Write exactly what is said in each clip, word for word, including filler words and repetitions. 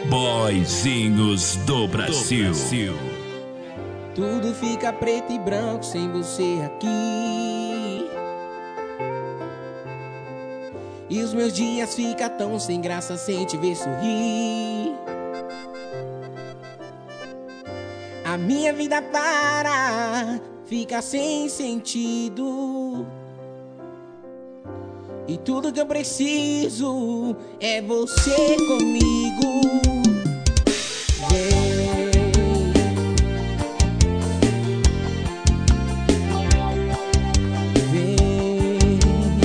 Boyzinhos do Brasil. do Brasil. Tudo fica preto e branco sem você aqui. E os meus dias ficam tão sem graça sem te ver sorrir. A minha vida para, fica sem sentido. E tudo que eu preciso é você comigo. Vem. Vem.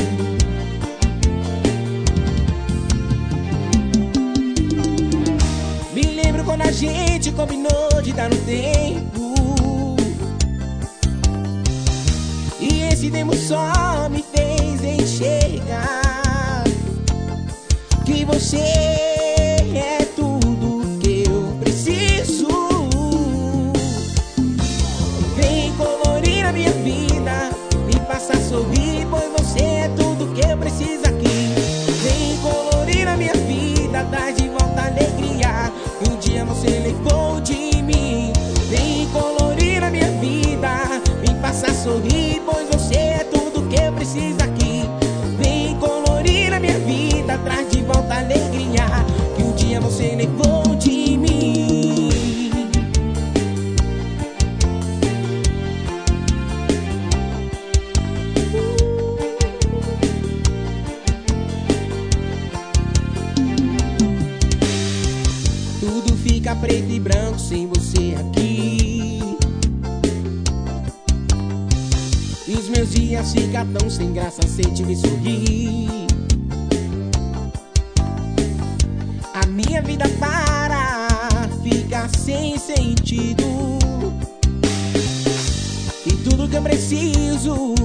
Me lembro quando a gente combinou de dar um tempo. E esse tempo só me fez enxergar que você é tudo que eu preciso. Vem colorir a minha vida, me faça sorrir, pois você é tudo que eu preciso aqui. Vem colorir a minha vida, traz de volta a alegria que um dia você levou de mim. Vem colorir a minha vida, me faça sorrir, pois você é tudo que eu preciso aqui. Vem colorir a minha vida, traz de volta a alegria que um dia você levou de mim. Tudo fica preto e branco sem você aqui. E os meus dias ficam tão sem graça sem te ver sorrir. A minha vida para, fica sem sentido. E tudo que eu preciso